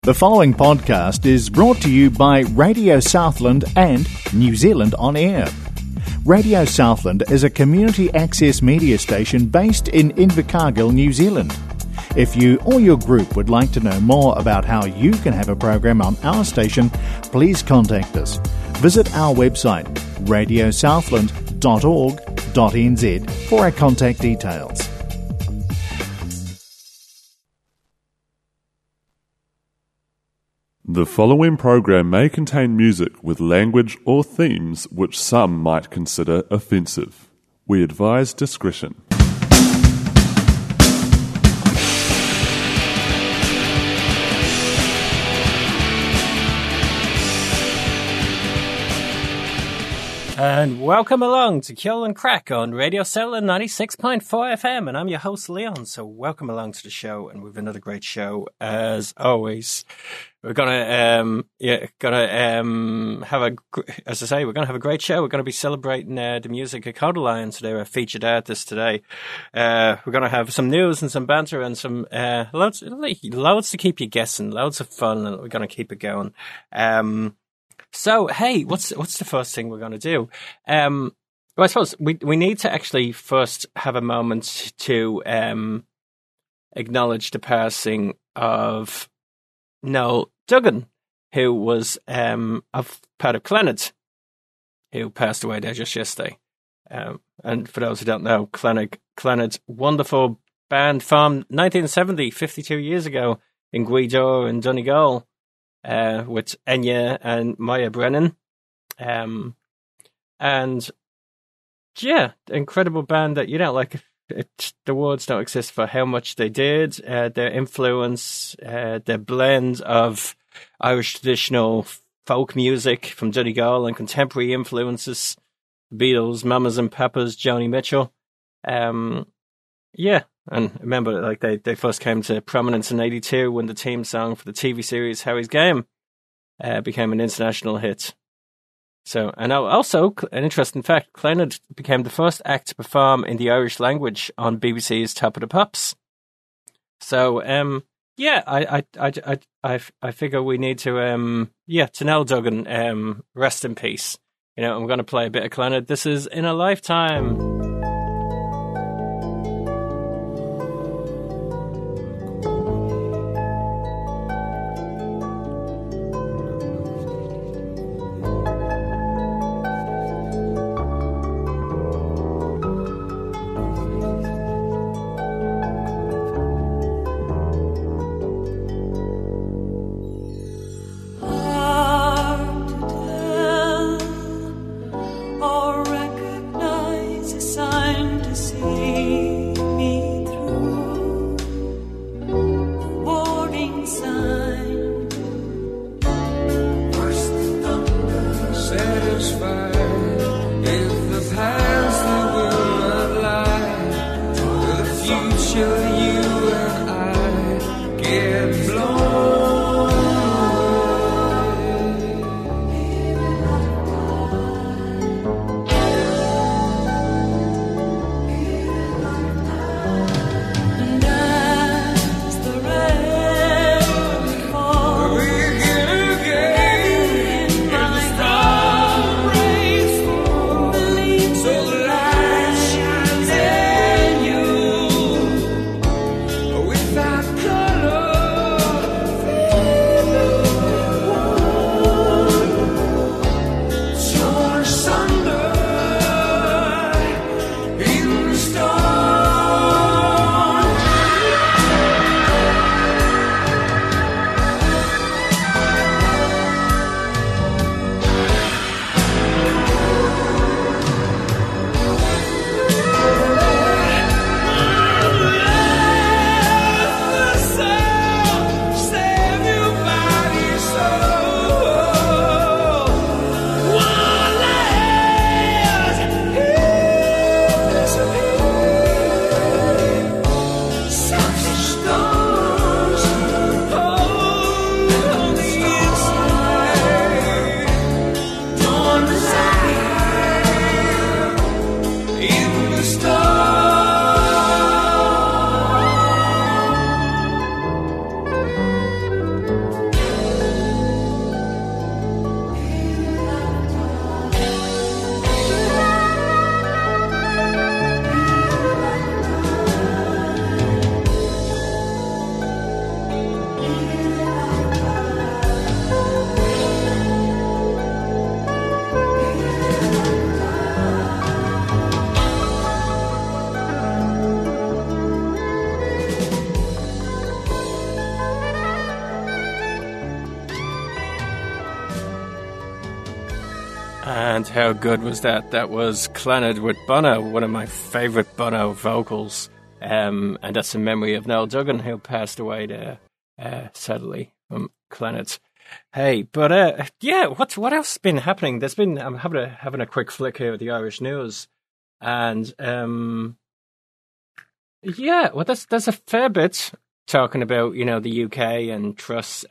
The following podcast is brought to you by Radio Southland and New Zealand On Air. Radio Southland is a community access media station based in Invercargill, New Zealand. If you or your group would like to know more about how you can have a program on our station, please contact us. Visit our website, radiosouthland.org.nz, for our contact details. The following program may contain music with language or themes which some might consider offensive. We advise discretion. And welcome along to Kill and Crack on Radio Southland 96.4 FM, and I'm your host Leon, so welcome along to the show, and we've another great show as always. We're gonna have a great show. We're gonna be celebrating the music of Kodaline today, our featured artist today. We're gonna have some news and some banter and some loads to keep you guessing, loads of fun, and we're gonna keep it going. So, hey, what's the first thing we're going to do? Well, I suppose we need to actually first have a moment to acknowledge the passing of Noel Duggan, who was of part of Clannad, who passed away there just yesterday. And for those who don't know, Clannad, wonderful band formed 1970, 52 years ago, in Gweedore and Donegal. With Enya and Maya Brennan. And yeah, incredible band that, the words don't exist for how much they did. Their influence, their blend of Irish traditional folk music from Donegal and contemporary influences, Beatles, Mamas and Papas, Joni Mitchell. Yeah. And remember, they first came to prominence in '82 when the theme song for the TV series Harry's Game became an international hit. So, and also, an interesting fact, Clannad became the first act to perform in the Irish language on BBC's Top of the Pops. So, yeah, I figure we need to, to Noel Duggan, rest in peace. I'm going to play a bit of Clannad. This is In a Lifetime. Recognize the sign. And how good was that? That was Clannad with Bono, one of my favourite Bono vocals. And that's in memory of Noel Duggan, who passed away there, sadly, from Clannad. Hey, but yeah, what else has been happening? I'm having a quick flick here at the Irish news, and yeah, well, there's a fair bit talking about, the UK and Truss,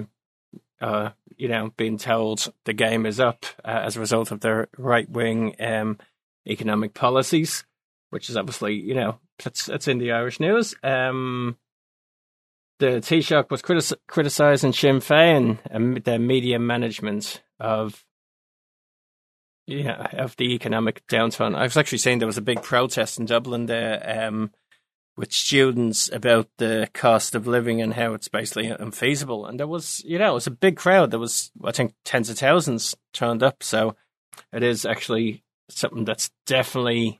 being told the game is up as a result of their right-wing economic policies, which is obviously, that's in the Irish news. The Taoiseach was criticising Sinn Féin and their media management of the economic downturn. I was actually saying there was a big protest in Dublin there with students about the cost of living and how it's basically unfeasible. And there was, it was a big crowd. There was, I think, tens of thousands turned up. So it is actually something that's definitely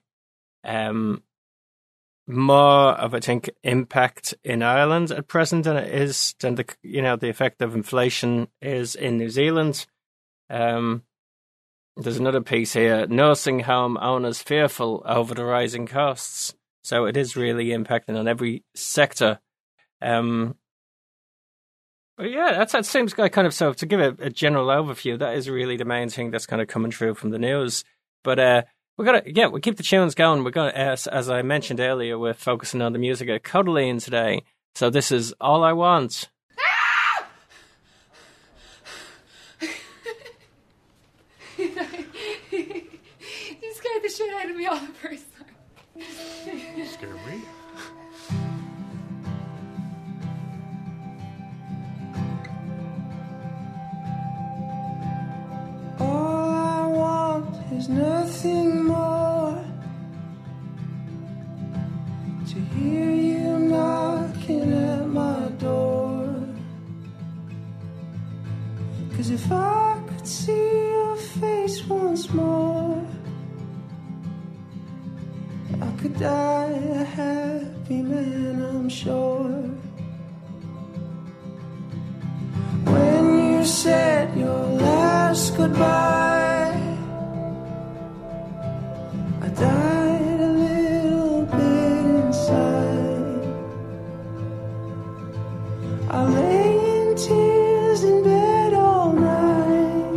more of, I think, impact in Ireland at present than it is than the effect of inflation is in New Zealand. There's another piece here: nursing home owners fearful over the rising costs. So it is really impacting on every sector. But yeah, that seems kind of, so to give a general overview, that is really the main thing that's kind of coming through from the news. But we'll keep the tunes going. We're going to, as I mentioned earlier, we're focusing on the music of Codaline today. So this is All I Want. You scared the shit out of me all the first time. Scare me? All I want is nothing more, to hear you knocking at my door. 'Cause if I could see your face once more, I could die a happy man, I'm sure. When you said your last goodbye, I died a little bit inside. I lay in tears in bed all night,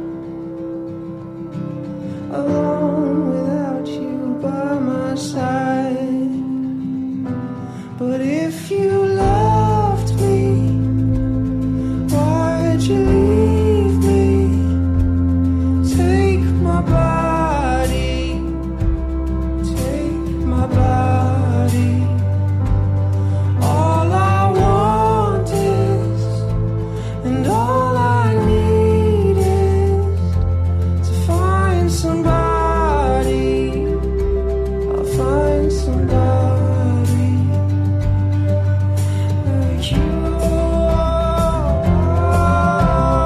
alone without you by my side. But if you loved me, why'd you leave me? Take my body, take my body. All I want is, and all I need is, to find somebody. I'll find somebody like you.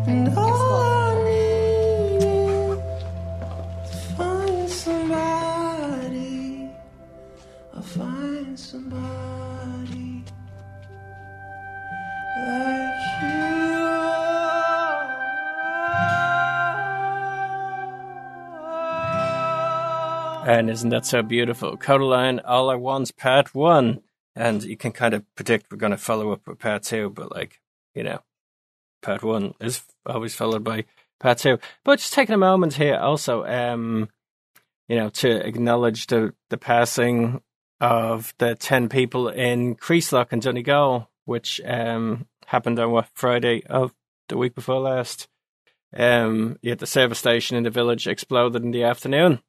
And all I need is to find somebody. I'll find somebody like you. And isn't that so beautiful? Codaline, All I Want's Part 1. And you can kind of predict we're going to follow up with Part 2, but Part 1 is always followed by Part 2. But just taking a moment here also, to acknowledge the passing of the 10 people in Creaslock in Donegal, which happened on Friday of the week before last. The service station in the village exploded in the afternoon.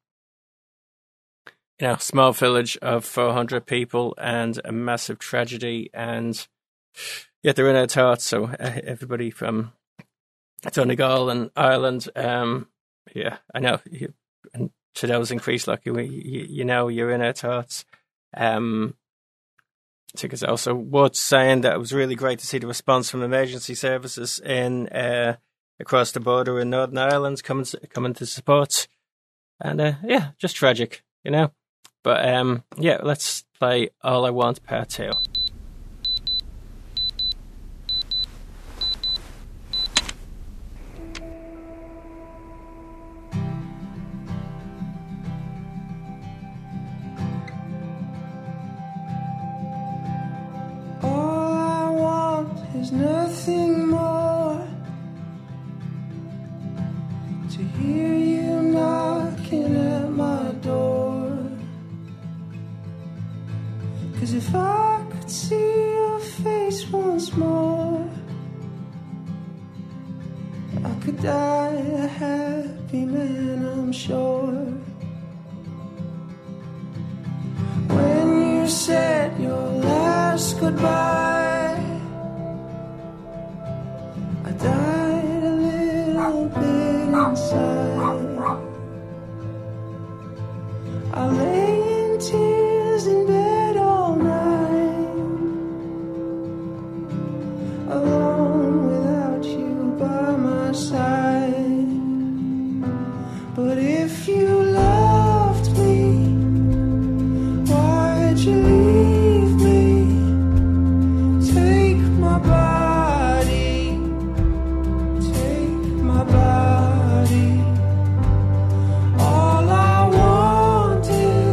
Small village of 400 people and a massive tragedy. And they're in our thoughts. So everybody from Donegal and Ireland, I know. And to those in Creaslock, you're in our thoughts. I think it's also worth saying that it was really great to see the response from emergency services in across the border in Northern Ireland coming to support. And just tragic, But let's play All I Want Part 2. All I want is nothing more, to hear you knocking at my door. 'Cause if I could see your face once more, I could die a happy man, I'm sure. When you said your last goodbye, I died a little bit inside. I lay in tears in bed all night, alone without you by my side. But if you loved me, why'd you leave me? Take my body, take my body. All I want is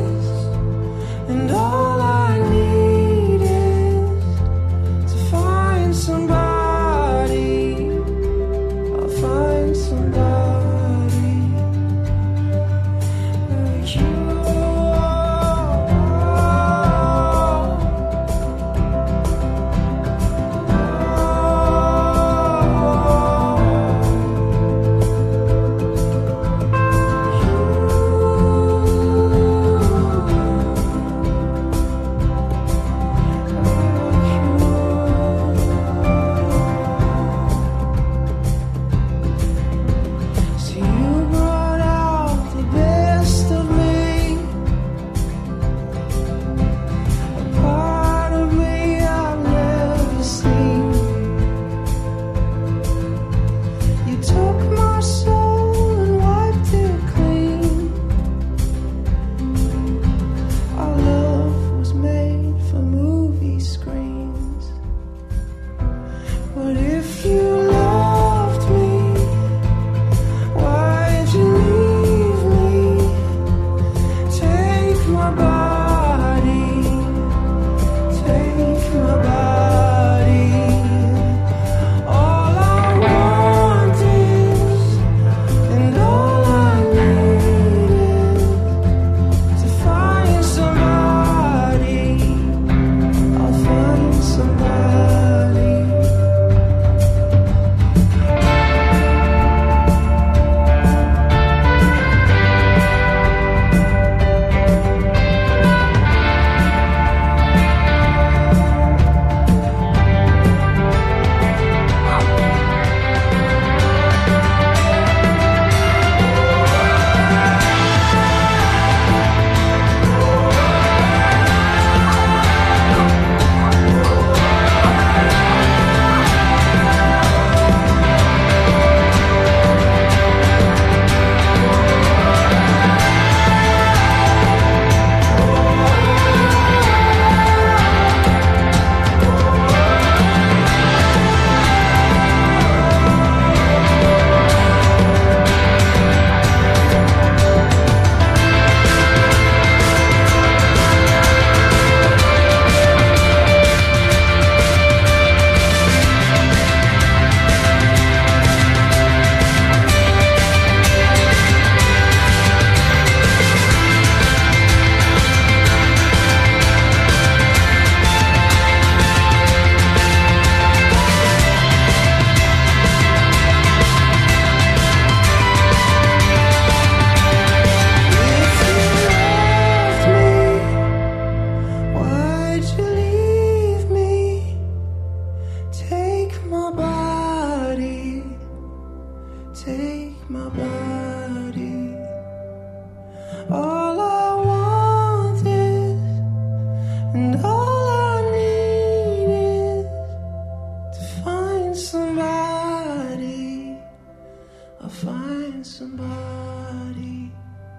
find somebody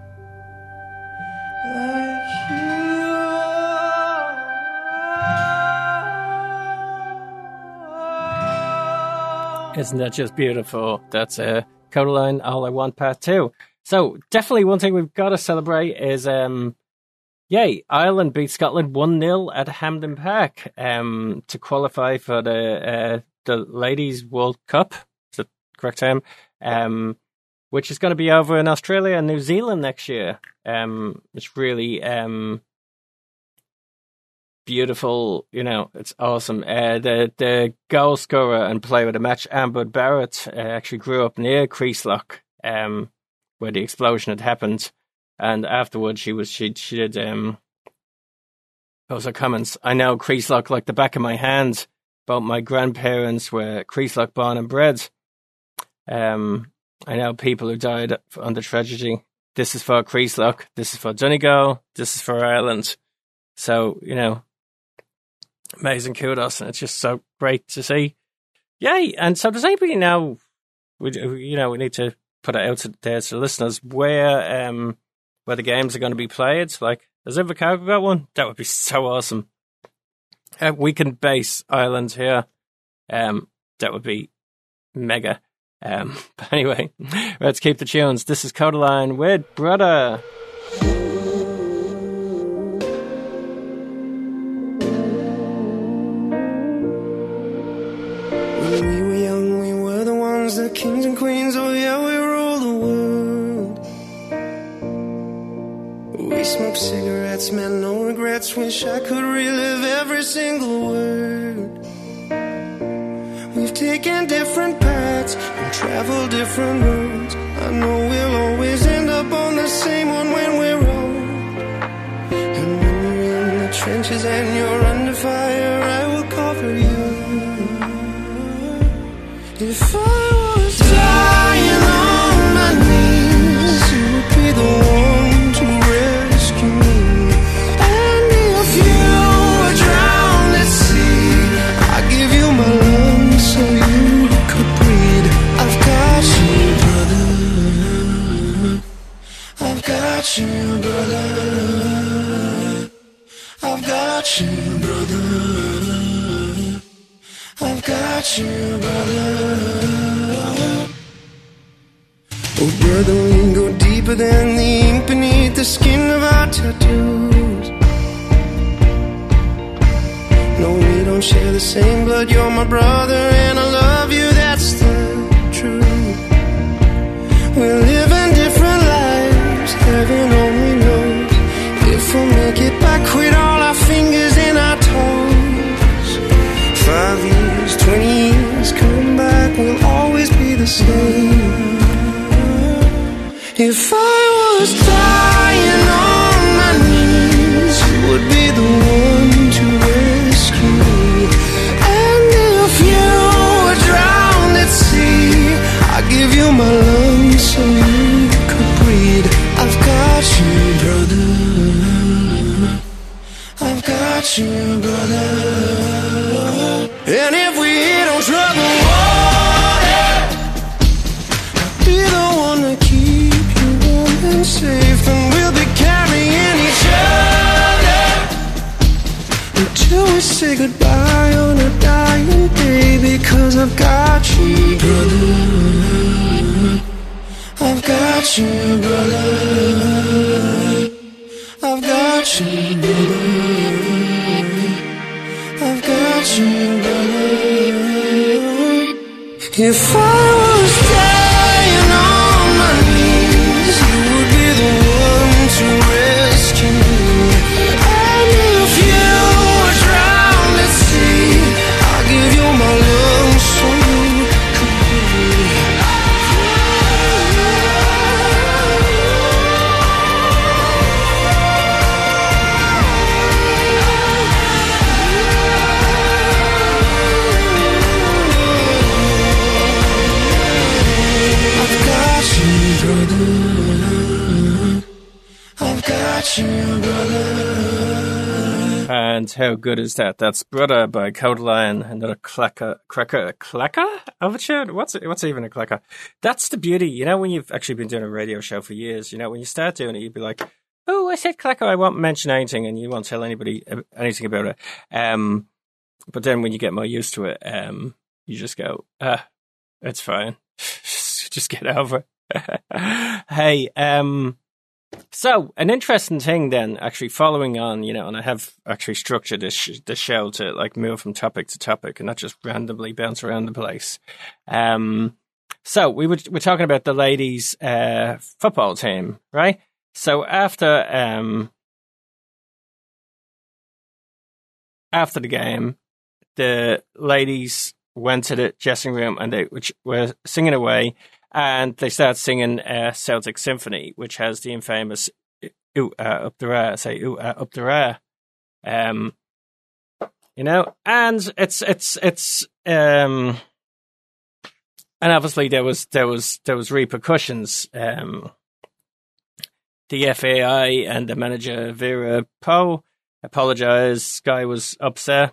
like you. Isn't that just beautiful? That's Codaline, All I Want Part 2. So, definitely one thing we've got to celebrate is, Ireland beat Scotland 1-0 at Hampden Park to qualify for the Ladies World Cup, is the correct term, which is going to be over in Australia and New Zealand next year. It's really beautiful, it's awesome. The goal scorer and player of the match, Amber Barrett, actually grew up near Creeslough, where the explosion had happened. And afterwards, she did those are comments. I know Creeslough like the back of my hand. Both my grandparents were Creeslough born and bred. I know people who died on the tragedy. This is for Creeslough. This is for Donegal. This is for Ireland. So, amazing kudos. And it's just so great to see. Yay. And so does anybody know, we need to put it out there to the listeners where the games are going to be played. Like, has Invercargill got one? That would be so awesome. We can base Ireland here. That would be mega. But anyway, let's keep the tunes. This is Codaline with Brother. When we were young, we were the ones, the kings and queens. Oh yeah, we ruled the world. We smoked cigarettes, man, no regrets. Wish I could relive every single word. We've taken different paths and traveled different roads. I know we'll always end up on the same one when we're old. And when you're in the trenches and you're under fire, I will cover you. If I was dying on my knees, you would be the one to rescue me. And if you were drowned at sea, I'd give you my lungs so you could breathe. I've got you, brother. I've got you, brother. I've got you, brother. I've got you, brother. Oh, brother, we can go deeper than the ink beneath the skin of our tattoos. No, we don't share the same blood. You're my brother and I love you, that's the truth. We're living different lives, heaven only knows if we'll make it back with all our fingers and our toes. 5 years, 20 years, come back, we'll always be the same. If I was dying on my knees, you would be the one to rescue me. And if you were drowned at sea, I'd give you my lungs so you could breathe. I've got you, brother. I've got you, brother. And if we hit on trouble water, I'll be the one to keep you warm and safe. And we'll be carrying each other until we say goodbye on a dying day. Because I've got you, brother. I've got you, brother. I've got you, brother. I've got you, brother. If I was dying on my knees, you would be the one to rescue me. And if you were drowned at sea, I'll give you my lungs so you could breathe. And how good is that? That's Brother by Codaline, another clacker of a tune. What's even a clacker? That's the beauty, you know, when you've actually been doing a radio show for years, you know, when you start doing it, you'd be like, oh, I said clacker, I won't mention anything, and you won't tell anybody anything about it. But then when you get more used to it, you just go, it's fine. Just get over it. Hey, so an interesting thing then, actually following on, you know, and I have actually structured this show to like move from topic to topic and not just randomly bounce around the place. So we're talking about the ladies' football team, right? So after the game, the ladies went to the dressing room and they were singing away. And they start singing Celtic Symphony, which has the infamous "Ooh up the ra," say "Ooh up the ra," you know. And it's and obviously there was repercussions. The FAI and the manager Vera Poe apologized. Sky was upset.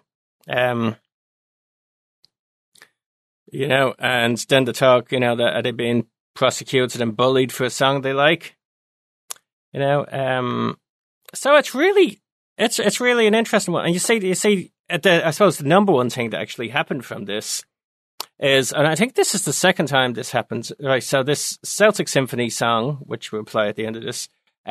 You know, and then the talk, you know, that are they being prosecuted and bullied for a song they like, you know. So it's really an interesting one. And you see, I suppose the number one thing that actually happened from this is, and I think this is the second time this happened, right? So this Celtic Symphony song, which we'll play at the end of this,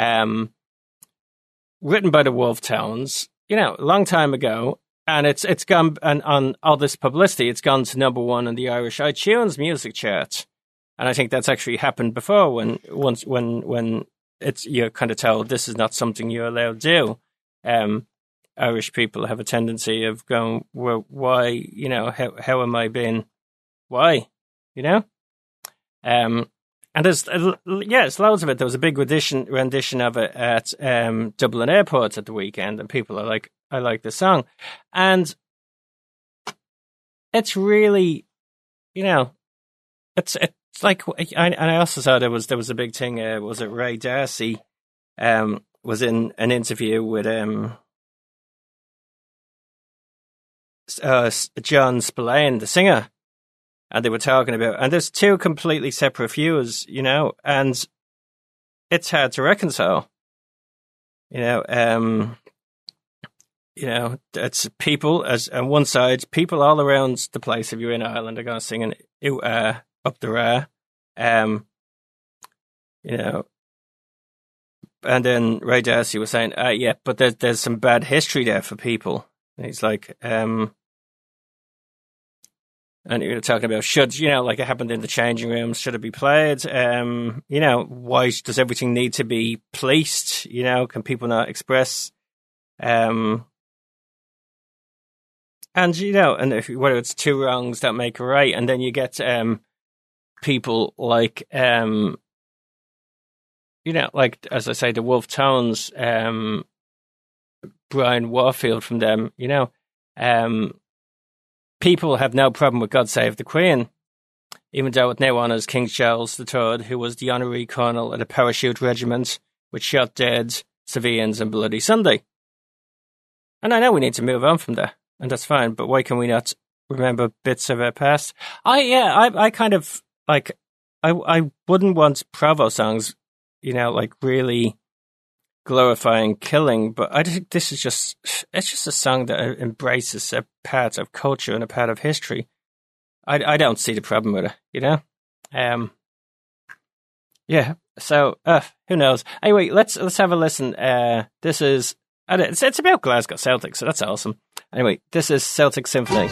written by the Wolfe Tones, you know, a long time ago. And it's gone, and on all this publicity, it's gone to number one on the Irish iTunes music chart. And I think that's actually happened before when it's, you're kind of told this is not something you're allowed to do. Irish people have a tendency of going, well, why, you know, how am I being, why, you know? And there's loads of it. There was a big rendition of it at Dublin Airport at the weekend, and people are like, I like this song. And it's really, you know, it's like, I also saw there was a big thing, was it Ray D'Arcy was in an interview with John Spillane, the singer, and they were talking about, and there's two completely separate views, you know, and it's hard to reconcile, you know. You know, it's people on one side, people all around the place. If you're in Ireland, are going to sing "Ooh up the ra," you know. And then Ray D'Arcy was saying, "Yeah, but there's some bad history there for people." And he's like, and you're talking about should, you know, like it happened in the changing rooms, should it be played? You know, why does everything need to be policed? You know, can people not express? And, you know, and whether it's two wrongs that make a right, and then you get people like, you know, like, as I say, the Wolfe Tones, Brian Warfield from them, you know, people have no problem with God Save the Queen, even though it now honours King Charles III, who was the honorary colonel at a parachute regiment which shot dead civilians on Bloody Sunday. And I know we need to move on from that. And that's fine, but why can we not remember bits of our past? I kind of, like, I wouldn't want Provo songs, you know, like really glorifying killing, but I think this is it's just a song that embraces a part of culture and a part of history. I don't see the problem with it, you know? Yeah, so, who knows? Anyway, let's have a listen. This is, it's about Glasgow Celtic, so that's awesome. Anyway, this is Celtic Symphony.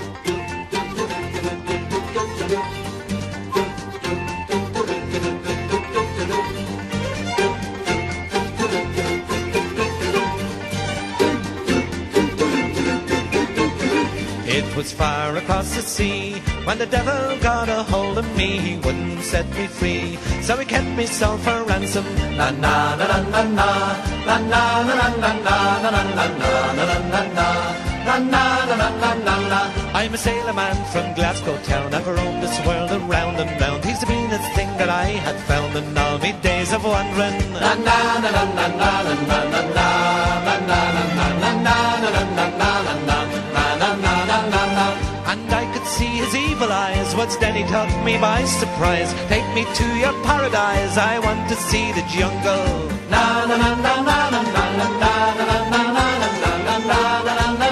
It was far across the sea when the devil got a hold of me. He wouldn't set me free, so he kept me sold for ransom. Na na na na na na na na na na na na na na na na. Na, na, na, na, na, na, na. I'm a sailor man from Glasgow town. I've roamed this world around and round. He's the meanest thing that I had found in all me days of wandering. Na, na, na, na, na, na, na, na, na, na, na, na, na, na. And I could see his evil eyes. Once then he took me by surprise. Take me to your paradise. I want to see the jungle. Na na na na na na na na na na na na na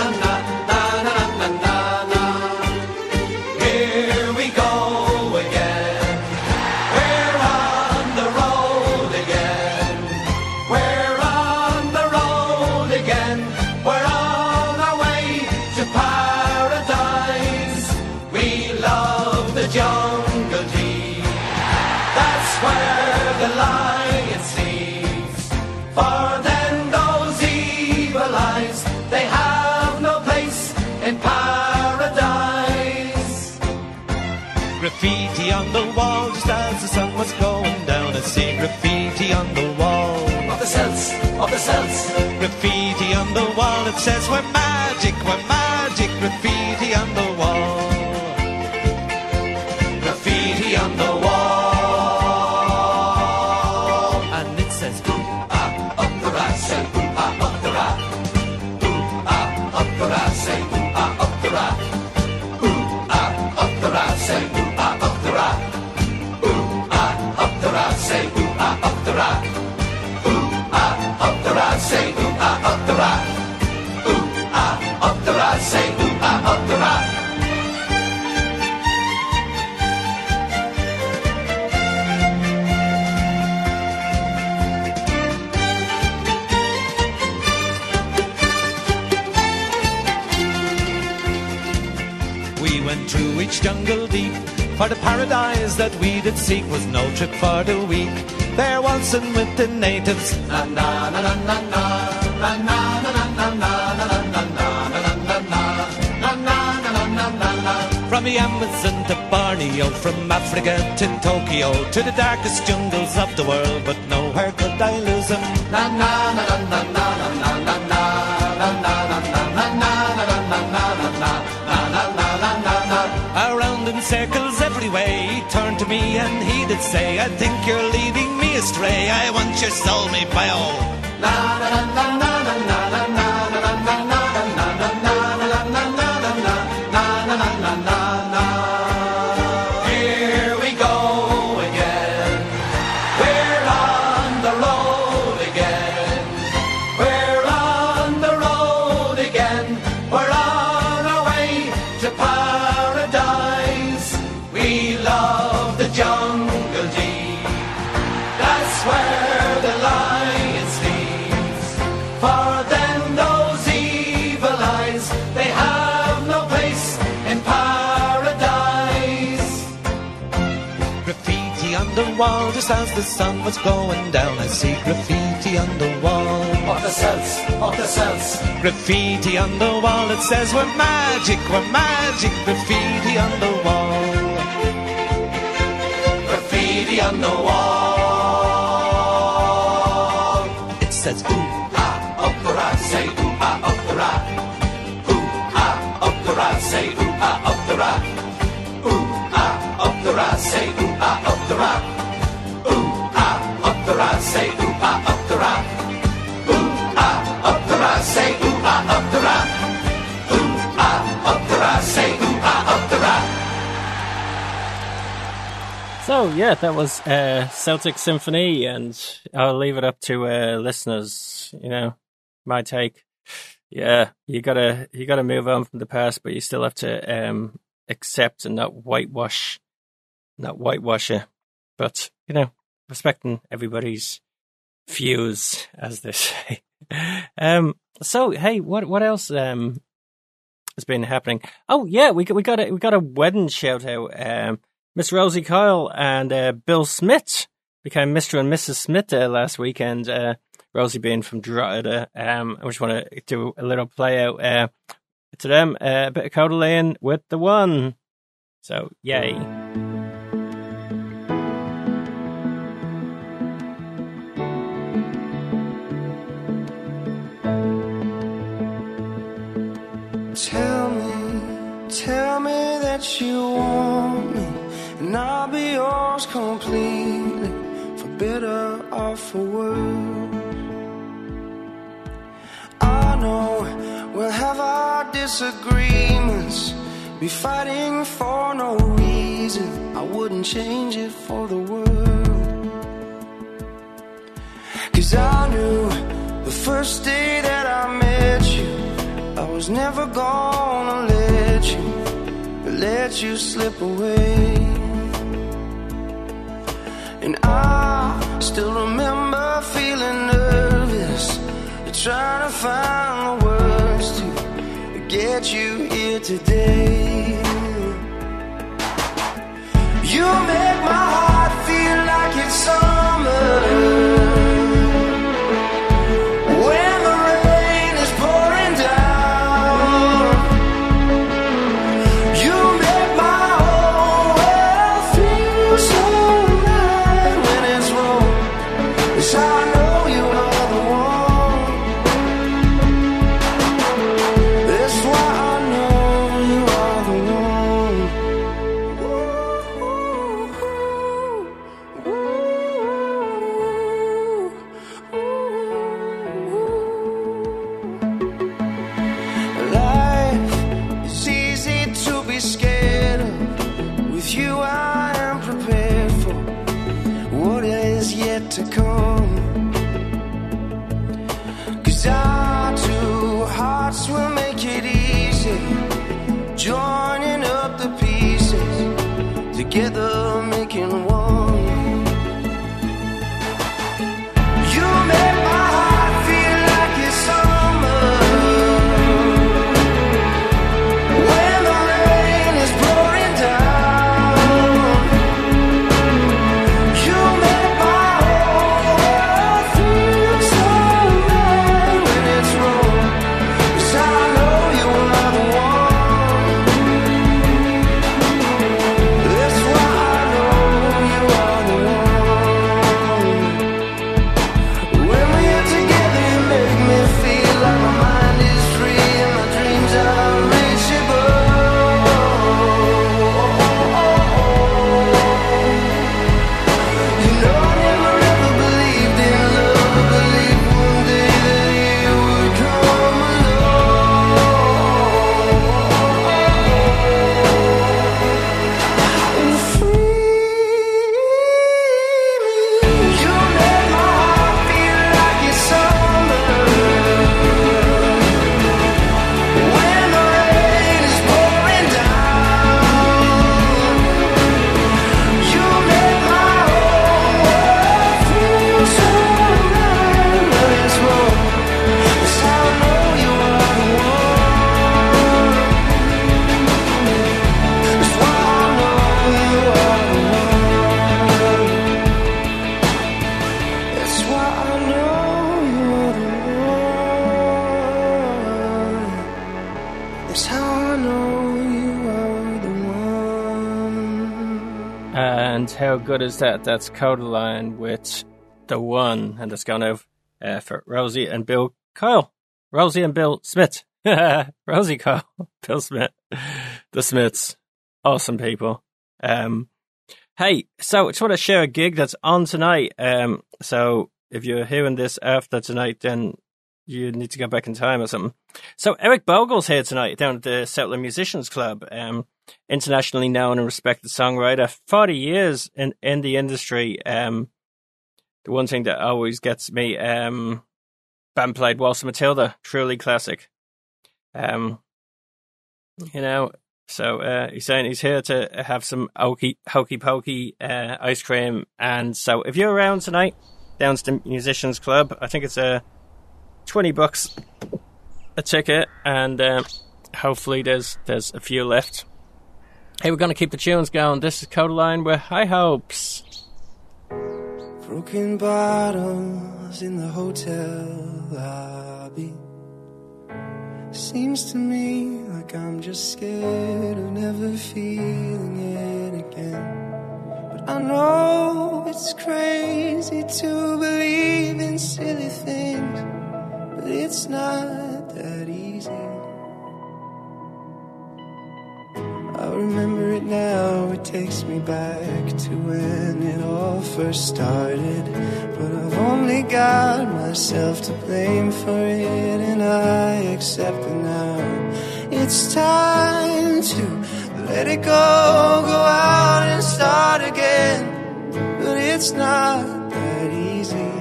na. Here we go again. We're on the road again. We're on the road again. We're on our way to paradise. We love the jungle tea. That's where the lion sleeps. For then those evil eyes, they have no place in paradise. Graffiti on the wall just as the sun was going down. I see graffiti on the wall of the cells, of the cells. Graffiti on the wall, it says we're magic, we're magic. Graffiti on the wall. Graffiti on the wall. And it says ooh ah up the rat, say ooh ah up the rat. Ooh ah up the rat, say ooh ah up the rat. Ooh ah up the rat, say ooh ah up the rat. Ooh ah up the rat, say ooh ah up the rat. Ooh ah up the rat, say ooh ah up the rat. Ooh ah up the rat, say ooh ah up the rat. We went through each jungle deep, for the paradise that we did seek was no trip for the weak. There waltzing with the natives. Na na na na na na na na na na na na na na na na. From the Amazon to Borneo, from Africa to Tokyo, to the darkest jungles of the world, but nowhere could I lose them. Na na na na na na na na na na na na na. Around in circles every way, he turned to me and he did say, I think you're leading me astray. I want your soul, me bio. Na na na na na na na na na na na na na. Here we go again. We're on the road again. We're on the road again. We're on our way to paradise. We love the jungle deep. That's where the lion sleeps. For then those evil eyes, they have no place in paradise. Graffiti on the wall just as the sun was going down. I see graffiti on the wall of the cells, of the cells. Graffiti on the wall, it says we're magic, we're magic. Graffiti on the wall. Graffiti on the wall. It says ooh ah up the rat, say ooh ah up the rat. Ooh ah up the rat, say ooh ah up the rat. Ooh ah up the rat, say ooh ah up the rat. Ooh ah up the rat, say ooh ah up the rat. Ooh ah up the rat, say ooh ah up the rat. Ooh ah up the rat, say ooh ah up the rat. So, yeah, that was Celtic Symphony, and I'll leave it up to listeners, you know, my take. Yeah, you gotta move on from the past, but you still have to accept and not whitewash it. But, you know, respecting everybody's views, as they say. So, hey, what else has been happening? Oh, yeah, we got a wedding shout out. Miss Rosie Kyle and Bill Smith became Mr. and Mrs. Smith last weekend. Rosie being from Drogheda. I just want to do a little play out to them. A bit of Coda Lane with the one. So, yay. Tell me that you want me, and I'll be yours completely, for better or for worse. I know disagreements, be fighting for no reason. I wouldn't change it for the world. 'Cause I knew the first day that I met you, I was never gonna let you slip away. And I still remember feeling nervous, trying to find the words to get you here today. You make my heart feel like it's summer when the rain is pouring down. You make my whole world feel so right when it's wrong. It's how I know you are the one. That's why I know you are the one. Life is easy to be scared of. With you I am prepared for what is yet to come. 'Cause our two hearts will make it easy, joining up the pieces, together making one. You make my heart feel like it's summer when the rain is pouring down. You make my whole world feel so right when it's wrong. 'Cause I know you are the one. That's why I know you are the one. When we're together, you make me feel like my mind is free and my dreams are unreachable. You know I never ever believed in love, I believed one day that you would come along and free me. You make my heart feel like it's summer when the rain is pouring down. You make my whole world feel so right when it's wrong. It's how I know you are the one. It's why I know you are the one. That's why I know you are the one. That's how I know you are the one. And how good is that? That's Codaline with The One. And that's gone out for Rosie and Bill Kyle. Rosie and Bill Smith. Rosie Kyle, Bill Smith. The Smiths. Awesome people. Hey, so I just want to share a gig that's on tonight. So if you're hearing this after tonight, then you need to go back in time or something. So Eric Bogle's here tonight down at the Southland Musicians Club. Internationally known and respected songwriter, 40 years in the industry. The one thing that always gets me, band played Waltz Matilda, truly classic. You know, so he's saying he's here to have some hokey pokey ice cream. And so if you're around tonight, down to the Musicians Club, I think it's $20 a ticket, and hopefully there's a few left. Hey, we're going to keep the tunes going. This is Codaline with High Hopes. Broken bottles in the hotel lobby. Seems to me like I'm just scared of never feeling it again. But I know it's crazy to believe in silly things, but it's not that easy. I remember it now, it takes me back to when it all first started. But I've only got myself to blame for it, and I accept it now. It's it's time to let it go out and start again. But it's not that easy.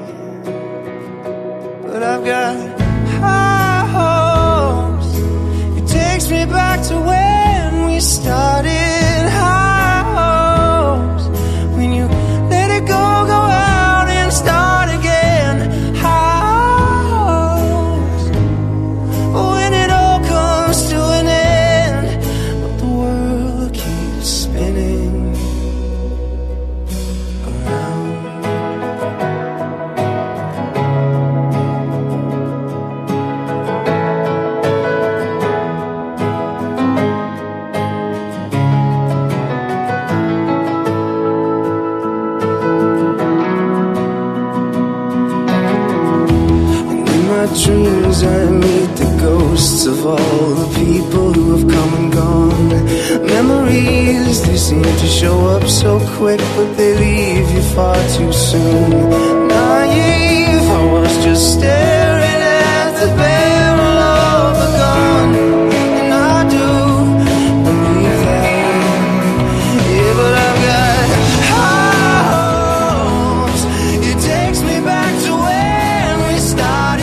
But I've got high hopes. It takes me back to when we started. High hopes. When you let it go out and start again. High hopes. When it all comes to an end, but the world keeps spinning around. Dreams I meet the ghosts of all the people who have come and gone. Memories, they seem to show up so quick, but they leave you far too soon. Naive, I was just staring at the barrel of a gun, and I do believe that. Yeah, but I've got high hopes. It takes me back to when we started.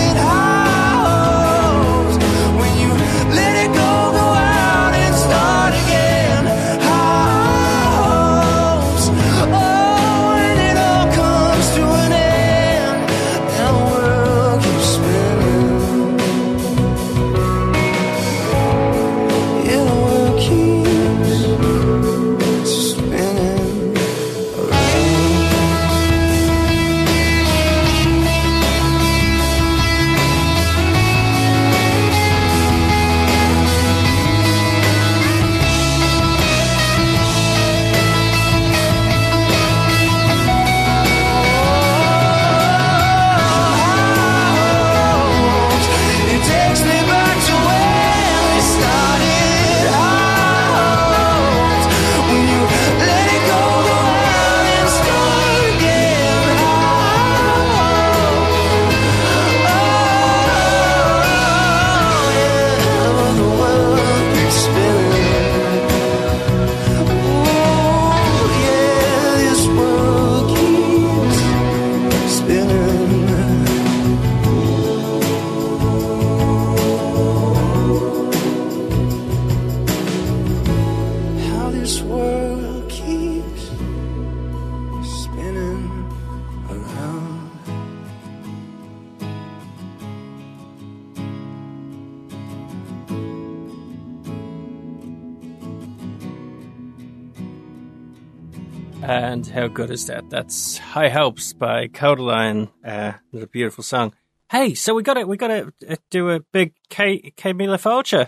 And how good is that? That's High Hopes by Codaline. A beautiful song. Hey, so we gotta do a big K Mila Fóilte.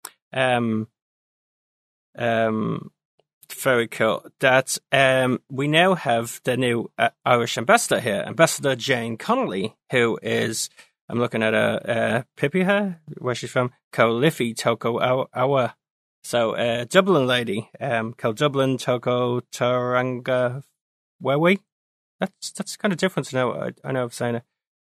Very cool. That we now have the new Irish ambassador here, Ambassador Jane Connolly, who is, I'm looking at a Pipiha, where she's from, Kaulifi Toko Awa. So, Dublin lady, called Dublin Toko Taranga Wewe. That's kind of different to know. I know I'm saying it.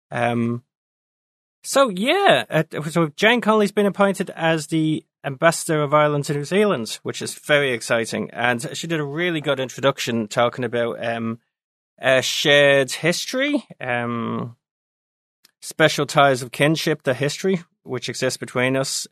So Jane Connolly's been appointed as the Ambassador of Ireland to New Zealand, which is very exciting. And she did a really good introduction talking about shared history, special ties of kinship, the history which exists between us.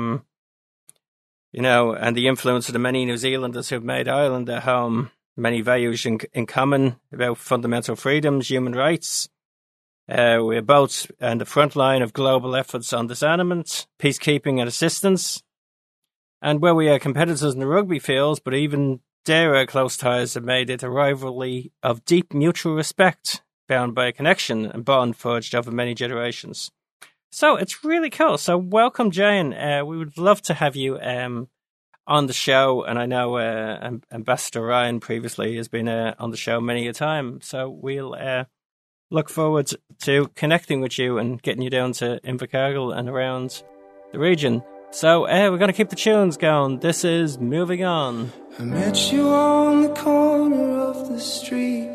And the influence of the many New Zealanders who've made Ireland their home, many values in common about fundamental freedoms, human rights. We're both on the front line of global efforts on disarmament, peacekeeping and assistance. And where we are competitors in the rugby fields, but even there our close ties have made it a rivalry of deep mutual respect, bound by a connection and bond forged over many generations. So it's really cool. So welcome, Jane. We would love to have you on the show. And I know Ambassador Ryan previously has been on the show many a time. So we'll look forward to connecting with you and getting you down to Invercargill and around the region. So we're going to keep the tunes going. This is Moving On. I met you on the corner of the street.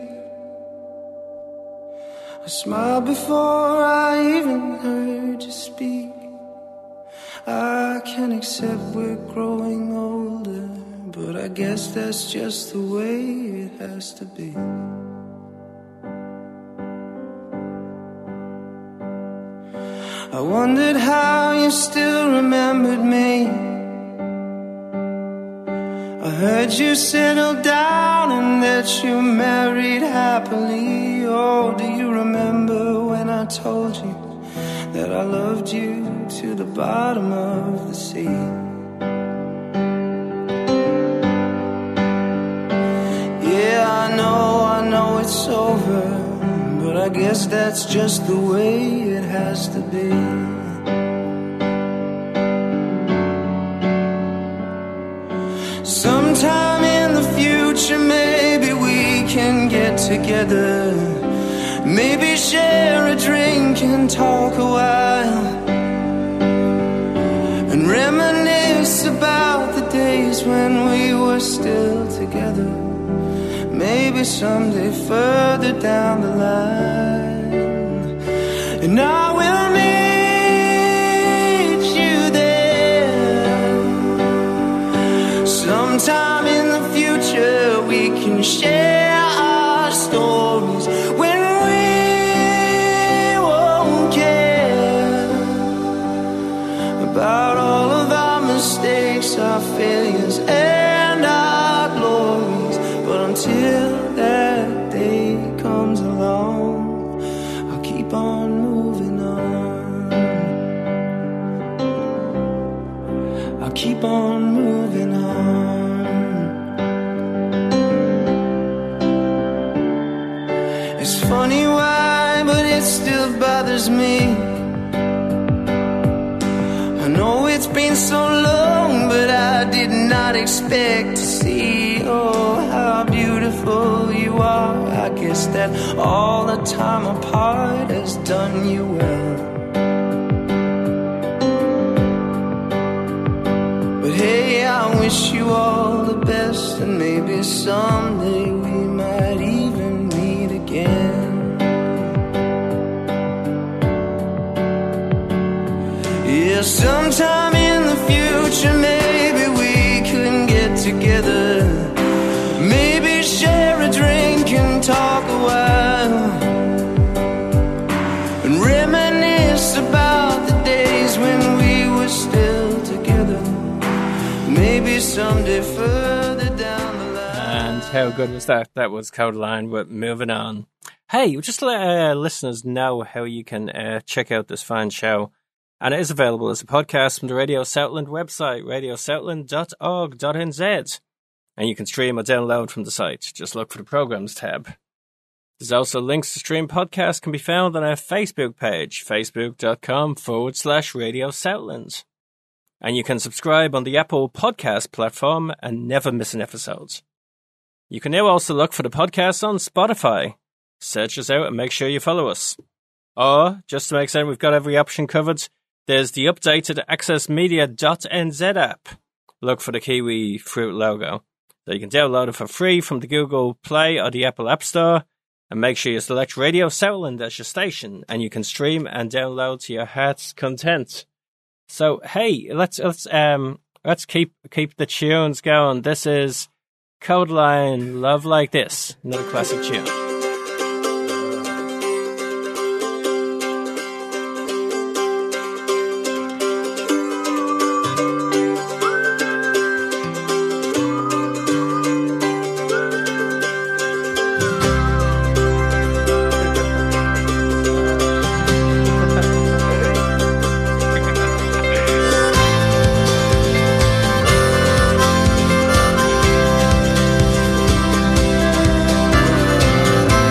I smiled before I even heard you speak. I can accept we're growing older, but I guess that's just the way it has to be. I wondered how you still remembered me. I heard you settled down and that you married happily. Oh, do you remember when I told you that I loved you to the bottom of the sea? Yeah, I know it's over, but I guess that's just the way it has to be. Sometime in the future, maybe we can get together. Maybe share a drink and talk a while, and reminisce about the days when we were still together. Maybe someday further down the line, and I will meet you there. Sometime in the future we can share our stories when we won't care about all of our mistakes, our failures, and our glories. But until that day comes along, I'll keep on moving on. I'll keep on moving on. It's funny why, but it still bothers me. I know it's been so long, but I did not expect to see, oh, how beautiful you are. I guess that all the time apart has done you well. But hey, I wish you all the best, and maybe someday we might even meet again. Yeah, sometime in the future, maybe we can get together. Maybe share a drink and talk a while, and reminisce about the days when we were still together. Maybe someday further down the line. And how good was that? That was Codeline with Moving On. Hey, just let listeners know how you can check out this fine show. And it is available as a podcast from the Radio Southland website, radiosouthland.org.nz. And you can stream or download from the site. Just look for the Programs tab. There's also links to stream podcasts can be found on our Facebook page, facebook.com/Radio Southland. And you can subscribe on the Apple Podcast platform and never miss an episode. You can now also look for the podcast on Spotify. Search us out and make sure you follow us. Or, just to make certain we've got every option covered, there's the updated accessmedia.nz app. Look for the Kiwi Fruit logo. So you can download it for free from the Google Play or the Apple App Store. And make sure you select Radio Southland as your station, and you can stream and download to your heart's content. So hey, let's keep the tunes going. This is Codeline, Love Like This, another classic tune. Love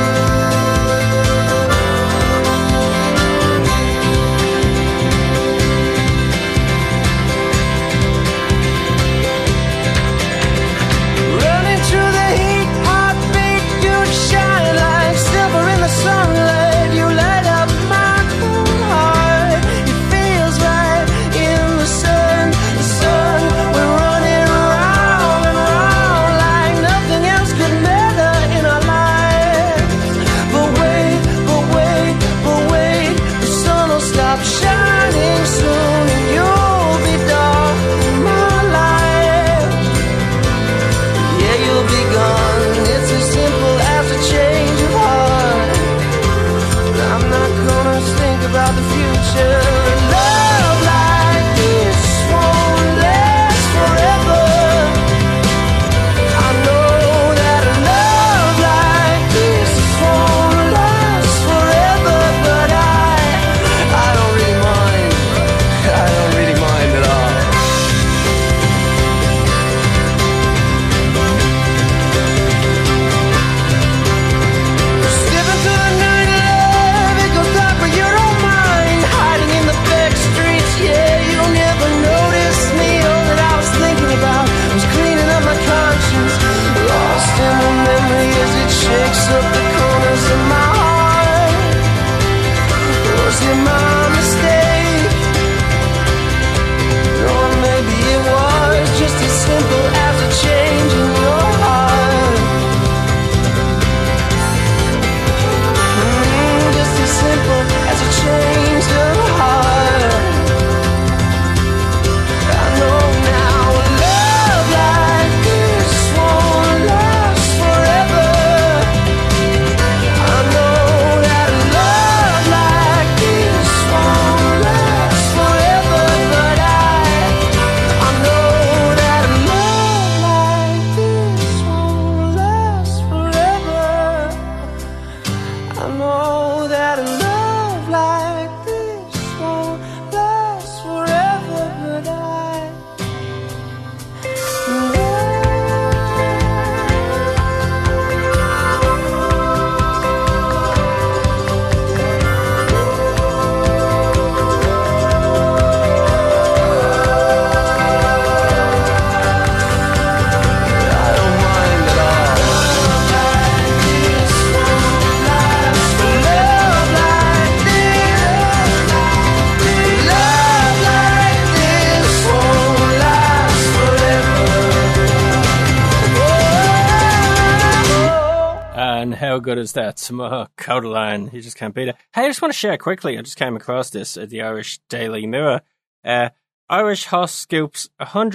And how good is that? Some Codaline. You just can't beat it. Hey, I just want to share quickly. I just came across this at the Irish Daily Mirror. Irish horse scoops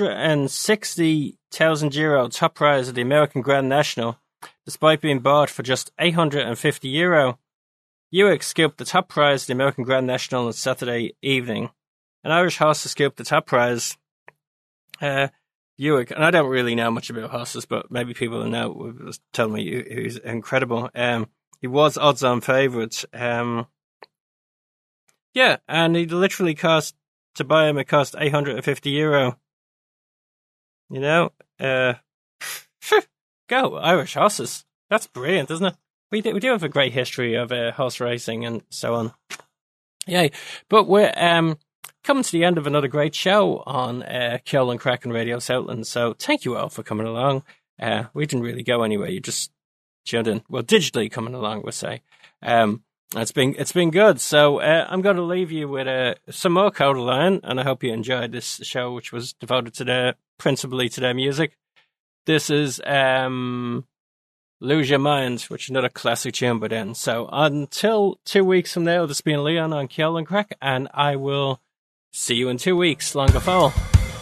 €160,000 top prize at the American Grand National, despite being bought for just €850. Buick scooped the top prize at the American Grand National on Saturday evening. An Irish horse scooped the top prize. Buick, and I don't really know much about horses, but maybe people who know will tell me he's incredible. He was odds-on favourite. And he literally cost, to buy him, it cost €850. You know, go Irish horses. That's brilliant, isn't it? We do have a great history of horse racing and so on. Yay. But we're coming to the end of another great show on Kill and Crack and Radio Southland. So thank you all for coming along. We didn't really go anywhere. You just tuned in. Well, digitally coming along, we'll say. It's been good. So I'm going to leave you with some more Codaline, and I hope you enjoyed this show, which was devoted principally to their music. This is Lose Your Mind, which is another classic tune by then. So until 2 weeks from now, this has been Leon on Kill and Crack, and I will see you in 2 weeks. Long fall.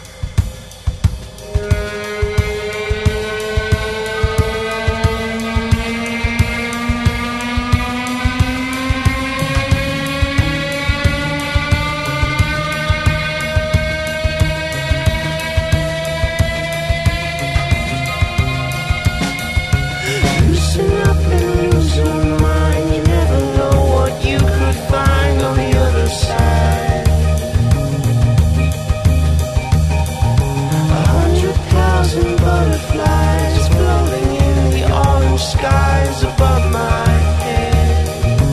Skies above my head.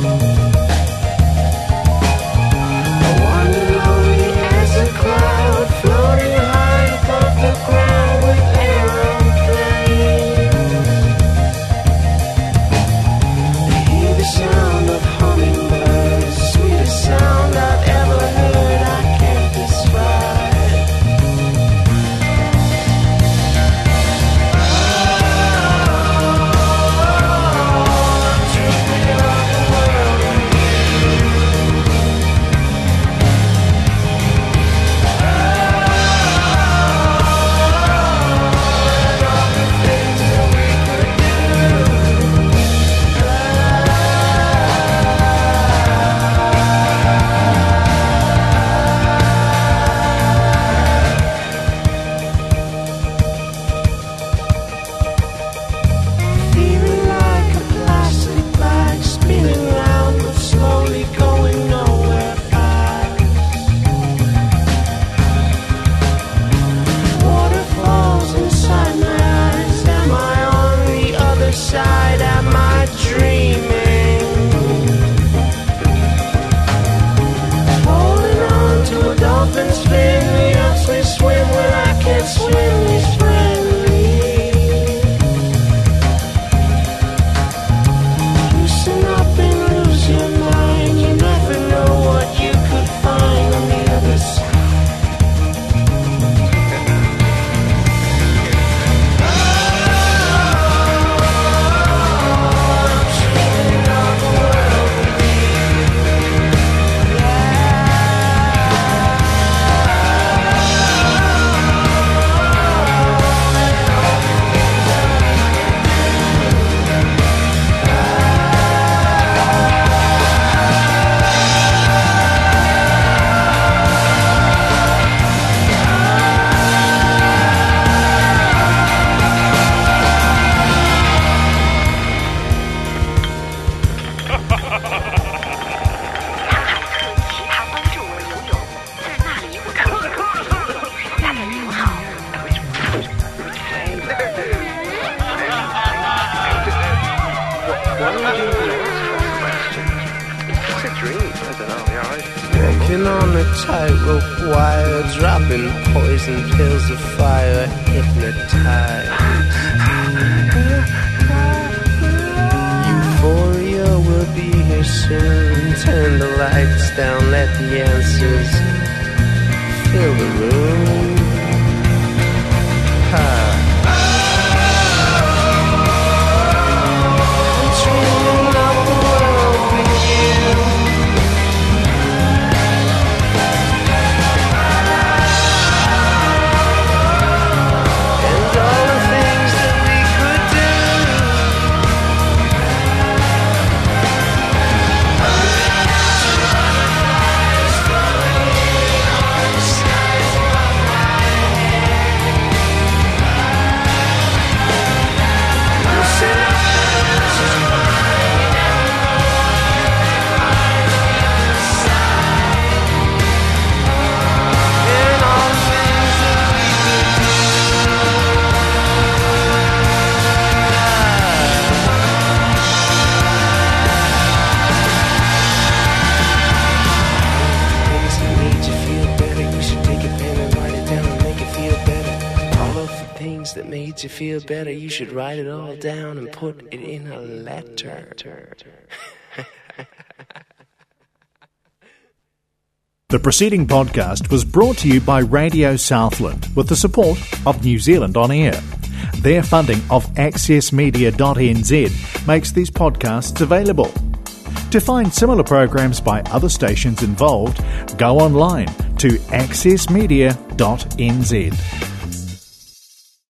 I wander lonely as a cloud, floating high above the ground with aeroplanes. I hear the sound of hummingbirds, sweetest sound I've ever heard. I can't describe. Walking on a tightrope wire, dropping poison pills of fire, hypnotized. Euphoria will be here soon. Turn the lights down, let the answers fill the room. Ha. feel better, you should write it all down and put it in a letter. The preceding podcast was brought to you by Radio Southland with the support of New Zealand On Air. Their funding of accessmedia.nz makes these podcasts available. To find similar programs by other stations involved, go online to accessmedia.nz.